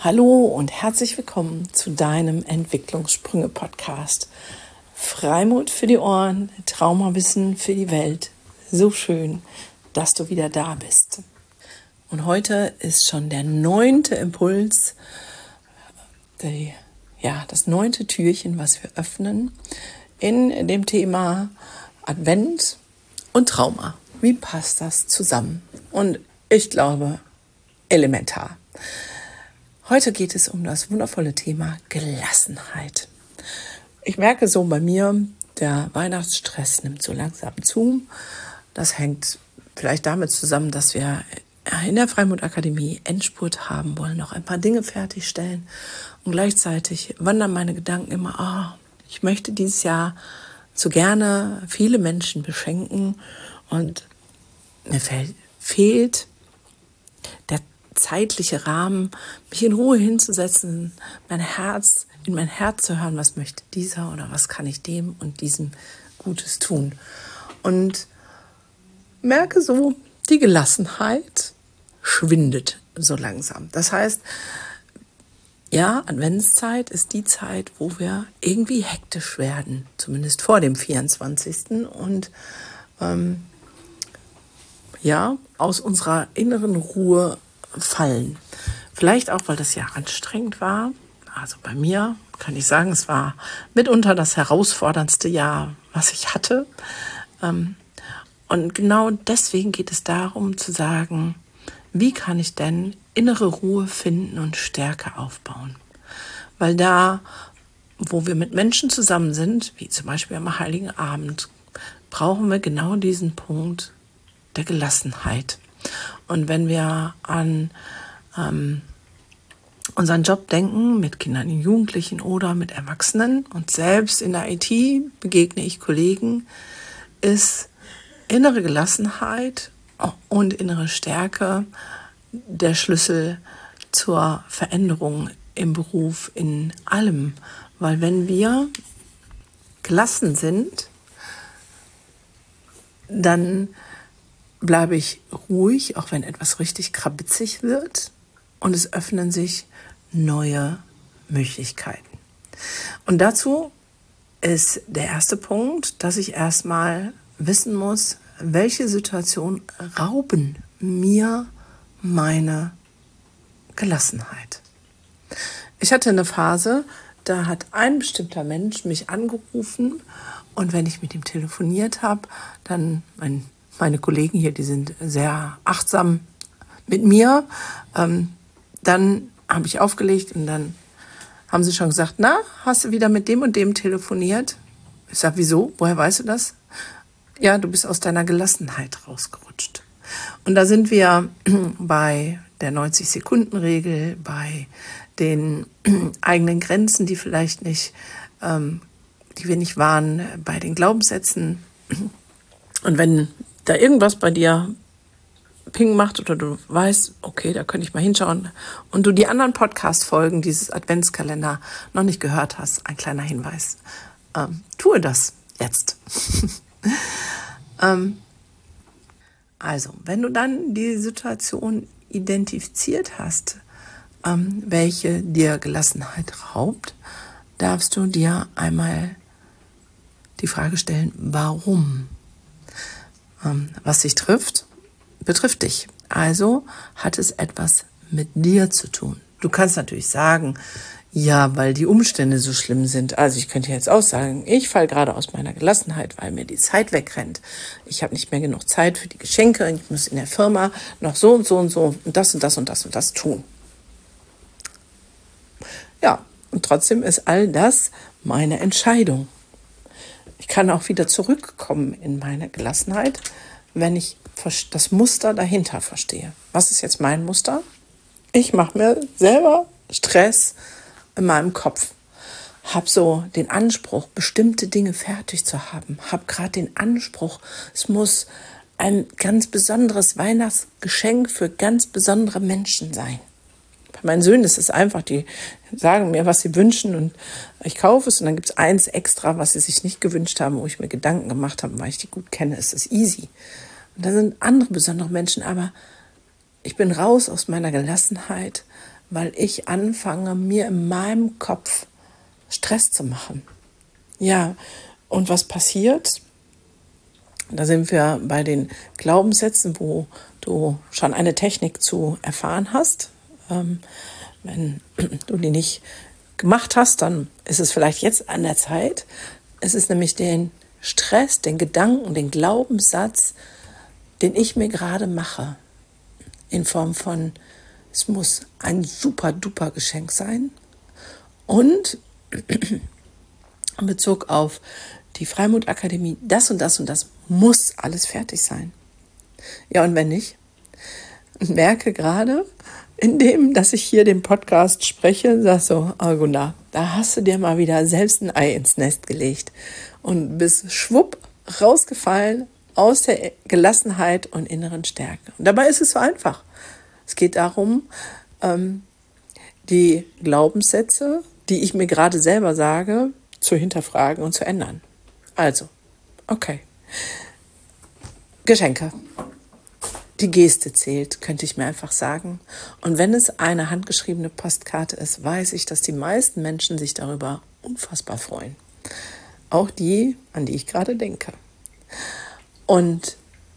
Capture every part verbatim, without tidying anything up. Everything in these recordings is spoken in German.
Hallo und herzlich willkommen zu deinem Entwicklungssprünge-Podcast. Freimut für die Ohren, Traumawissen für die Welt. So schön, dass du wieder da bist. Und heute ist schon der neunte Impuls, die, ja, das neunte Türchen, was wir öffnen in dem Thema Advent und Trauma. Wie passt das zusammen? Und ich glaube, elementar. Heute geht es um das wundervolle Thema Gelassenheit. Ich merke so bei mir, der Weihnachtsstress nimmt so langsam zu. Das hängt vielleicht damit zusammen, dass wir in der Freimut-Akademie Endspurt haben wollen, noch ein paar Dinge fertigstellen. Und gleichzeitig wandern meine Gedanken immer, oh, ich möchte dieses Jahr so gerne viele Menschen beschenken. Und mir fehlt, fehlt der zeitliche Rahmen, mich in Ruhe hinzusetzen, mein Herz, in mein Herz zu hören, was möchte dieser oder was kann ich dem und diesem Gutes tun. Und merke so, die Gelassenheit schwindet so langsam. Das heißt, ja, Adventszeit ist die Zeit, wo wir irgendwie hektisch werden, zumindest vor dem vierundzwanzigsten und ähm, ja, aus unserer inneren Ruhe fallen. Vielleicht auch, weil das Jahr anstrengend war. Also bei mir kann ich sagen, es war mitunter das herausforderndste Jahr, was ich hatte. Und genau deswegen geht es darum zu sagen, wie kann ich denn innere Ruhe finden und Stärke aufbauen? Weil da, wo wir mit Menschen zusammen sind, wie zum Beispiel am Heiligen Abend, brauchen wir genau diesen Punkt der Gelassenheit. Und wenn wir an ähm, unseren Job denken, mit Kindern und Jugendlichen oder mit Erwachsenen und selbst in der I T begegne ich Kollegen, ist innere Gelassenheit und innere Stärke der Schlüssel zur Veränderung im Beruf, in allem. Weil wenn wir gelassen sind, dann bleibe ich ruhig, auch wenn etwas richtig krabitzig wird, und es öffnen sich neue Möglichkeiten. Und dazu ist der erste Punkt, dass ich erstmal wissen muss, welche Situationen rauben mir meine Gelassenheit. Ich hatte eine Phase, da hat ein bestimmter Mensch mich angerufen und wenn ich mit ihm telefoniert habe, dann mein Meine Kollegen hier, die sind sehr achtsam mit mir. Ähm, dann habe ich aufgelegt und dann haben sie schon gesagt, na, hast du wieder mit dem und dem telefoniert? Ich sage, wieso? Woher weißt du das? Ja, du bist aus deiner Gelassenheit rausgerutscht. Und da sind wir bei der neunzig-Sekunden-Regel, bei den eigenen Grenzen, die vielleicht nicht, ähm, die wir nicht wahren, bei den Glaubenssätzen. Und wenn da irgendwas bei dir Ping macht oder du weißt, okay, da könnte ich mal hinschauen und du die anderen Podcast-Folgen dieses Adventskalender noch nicht gehört hast, ein kleiner Hinweis, ähm, tue das jetzt. ähm, also, wenn du dann die Situation identifiziert hast, ähm, welche dir Gelassenheit raubt, darfst du dir einmal die Frage stellen, warum? Was dich trifft, betrifft dich. Also hat es etwas mit dir zu tun. Du kannst natürlich sagen, ja, weil die Umstände so schlimm sind. Also ich könnte jetzt auch sagen, ich falle gerade aus meiner Gelassenheit, weil mir die Zeit wegrennt. Ich habe nicht mehr genug Zeit für die Geschenke. Ich muss in der Firma noch so und so und so und das und das und das und das tun. Ja, und trotzdem ist all das meine Entscheidung. Ich kann auch wieder zurückkommen in meine Gelassenheit, wenn ich das Muster dahinter verstehe. Was ist jetzt mein Muster? Ich mache mir selber Stress in meinem Kopf. Habe so den Anspruch, bestimmte Dinge fertig zu haben. Habe gerade den Anspruch, es muss ein ganz besonderes Weihnachtsgeschenk für ganz besondere Menschen sein. Bei meinen Söhnen ist es einfach, die sagen mir, was sie wünschen und ich kaufe es und dann gibt es eins extra, was sie sich nicht gewünscht haben, wo ich mir Gedanken gemacht habe, weil ich die gut kenne, ist es easy. Und da sind andere besondere Menschen, aber ich bin raus aus meiner Gelassenheit, weil ich anfange, mir in meinem Kopf Stress zu machen. Ja, und was passiert? Da sind wir bei den Glaubenssätzen, wo du schon eine Technik zu erfahren hast. Ähm, wenn du die nicht gemacht hast, dann ist es vielleicht jetzt an der Zeit. Es ist nämlich den Stress, den Gedanken, den Glaubenssatz, den ich mir gerade mache, in Form von, es muss ein super duper Geschenk sein und in Bezug auf die Freimut-Akademie, das und das und das muss alles fertig sein. Ja, und wenn nicht, merke gerade, indem, dass ich hier den Podcast spreche, sag so, oh Gunda, da hast du dir mal wieder selbst ein Ei ins Nest gelegt und bist schwupp rausgefallen aus der Gelassenheit und inneren Stärke. Und dabei ist es so einfach. Es geht darum, ähm, die Glaubenssätze, die ich mir gerade selber sage, zu hinterfragen und zu ändern. Also, okay. Geschenke. Die Geste zählt, könnte ich mir einfach sagen. Und wenn es eine handgeschriebene Postkarte ist, weiß ich, dass die meisten Menschen sich darüber unfassbar freuen. Auch die, an die ich gerade denke. Und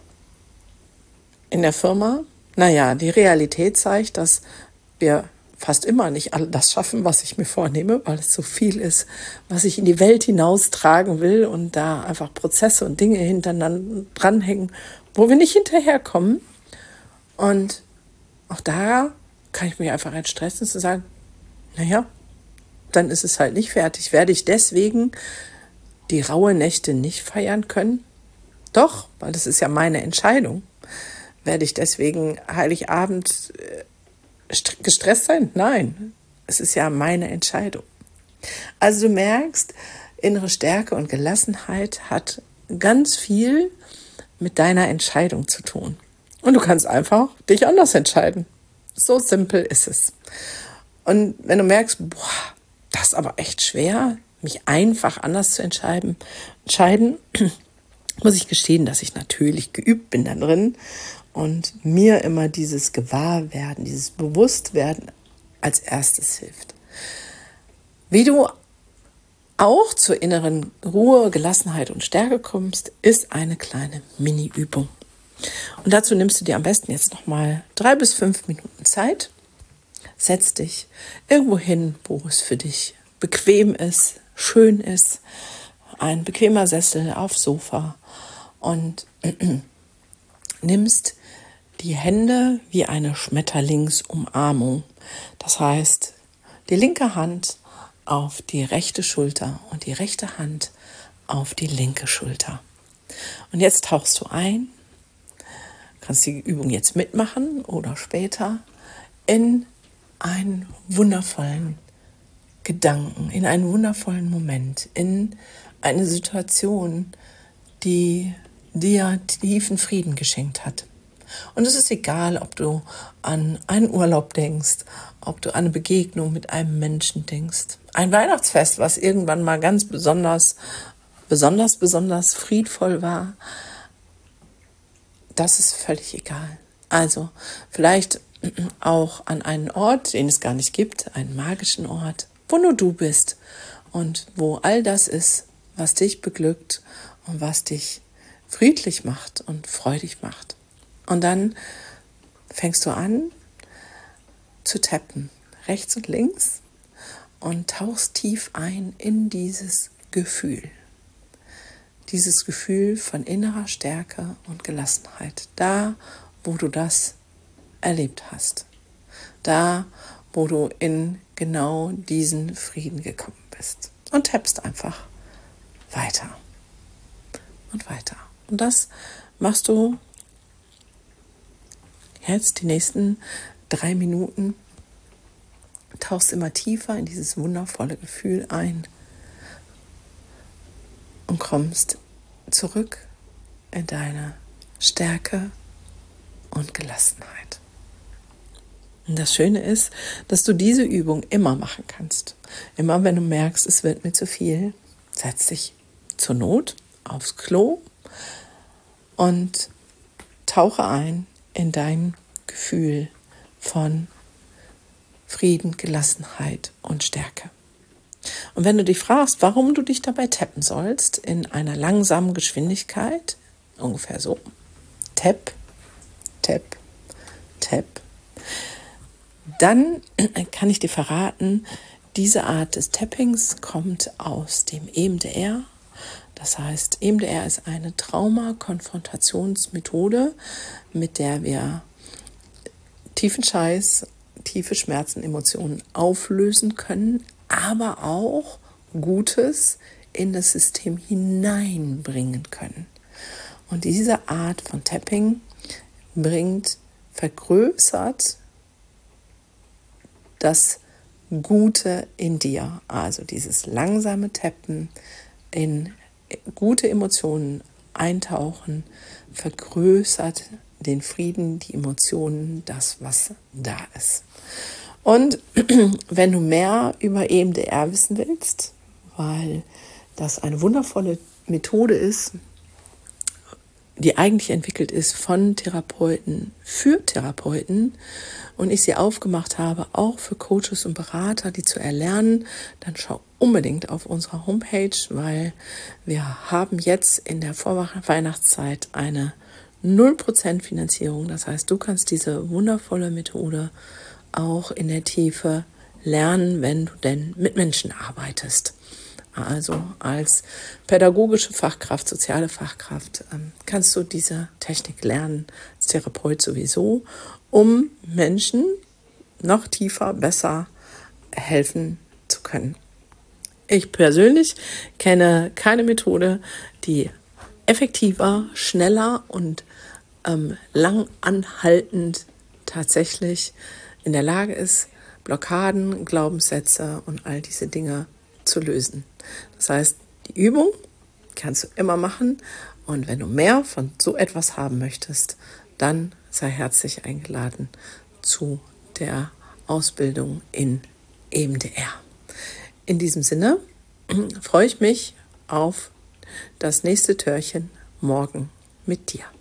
in der Firma, naja, die Realität zeigt, dass wir fast immer nicht all das schaffen, was ich mir vornehme, weil es so viel ist, was ich in die Welt hinaustragen will und da einfach Prozesse und Dinge hintereinander dranhängen, wo wir nicht hinterherkommen. Und auch da kann ich mich einfach entstressen, zu sagen, naja, dann ist es halt nicht fertig. Werde ich deswegen die raue Nächte nicht feiern können? Doch, weil das ist ja meine Entscheidung. Werde ich deswegen Heiligabend gestresst sein? Nein, es ist ja meine Entscheidung. Also du merkst, innere Stärke und Gelassenheit hat ganz viel mit deiner Entscheidung zu tun. Und du kannst einfach dich anders entscheiden. So simpel ist es. Und wenn du merkst, boah, das ist aber echt schwer, mich einfach anders zu entscheiden, entscheiden, muss ich gestehen, dass ich natürlich geübt bin da drin und mir immer dieses Gewahrwerden, dieses Bewusstwerden als erstes hilft. Wie du auch zur inneren Ruhe, Gelassenheit und Stärke kommst, ist eine kleine Mini-Übung. Und dazu nimmst du dir am besten jetzt nochmal drei bis fünf Minuten Zeit. Setz dich irgendwo hin, wo es für dich bequem ist, schön ist. Ein bequemer Sessel aufs Sofa und nimmst die Hände wie eine Schmetterlingsumarmung. Das heißt, die linke Hand auf die rechte Schulter und die rechte Hand auf die linke Schulter. Und jetzt tauchst du ein, kannst die Übung jetzt mitmachen oder später, in einen wundervollen Gedanken, in einen wundervollen Moment, in eine Situation, die dir tiefen Frieden geschenkt hat. Und es ist egal, ob du an einen Urlaub denkst, ob du an eine Begegnung mit einem Menschen denkst. Ein Weihnachtsfest, was irgendwann mal ganz besonders, besonders, besonders friedvoll war. Das ist völlig egal. Also vielleicht auch an einen Ort, den es gar nicht gibt, einen magischen Ort, wo nur du bist und wo all das ist, was dich beglückt und was dich friedlich macht und freudig macht. Und dann fängst du an zu tappen, rechts und links, und tauchst tief ein in dieses Gefühl. Dieses Gefühl von innerer Stärke und Gelassenheit. Da, wo du das erlebt hast. Da, wo du in genau diesen Frieden gekommen bist. Und tappst einfach weiter und weiter. Und das machst du jetzt die nächsten drei Minuten. Tauchst immer tiefer in dieses wundervolle Gefühl ein und kommst zurück in deine Stärke und Gelassenheit. Und das Schöne ist, dass du diese Übung immer machen kannst. Immer wenn du merkst, es wird mir zu viel, setz dich zur Not aufs Klo und tauche ein in dein Gefühl von Frieden, Gelassenheit und Stärke. Und wenn du dich fragst, warum du dich dabei tappen sollst, in einer langsamen Geschwindigkeit, ungefähr so, tap, tap, tap, dann kann ich dir verraten, diese Art des Tappings kommt aus dem E M D R. Das heißt, E M D R ist eine Trauma-Konfrontationsmethode, mit der wir tiefen Scheiß, tiefe Schmerzen, Emotionen auflösen können, aber auch Gutes in das System hineinbringen können. Und diese Art von Tapping bringt, vergrößert das Gute in dir. Also dieses langsame Tappen, in gute Emotionen eintauchen, vergrößert den Frieden, die Emotionen, das, was da ist. Und wenn du mehr über E M D R wissen willst, weil das eine wundervolle Methode ist, die eigentlich entwickelt ist von Therapeuten für Therapeuten und ich sie aufgemacht habe, auch für Coaches und Berater, die zu erlernen, dann schau unbedingt auf unserer Homepage, weil wir haben jetzt in der Vorweihnachtszeit eine null Prozent Finanzierung. Das heißt, du kannst diese wundervolle Methode auch in der Tiefe lernen, wenn du denn mit Menschen arbeitest. Also als pädagogische Fachkraft, soziale Fachkraft ähm, kannst du diese Technik lernen, als Therapeut sowieso, um Menschen noch tiefer, besser helfen zu können. Ich persönlich kenne keine Methode, die effektiver, schneller und ähm, lang anhaltend tatsächlich in der Lage ist, Blockaden, Glaubenssätze und all diese Dinge zu lösen. Das heißt, die Übung kannst du immer machen und wenn du mehr von so etwas haben möchtest, dann sei herzlich eingeladen zu der Ausbildung in E M D R. In diesem Sinne freue ich mich auf das nächste Türchen morgen mit dir.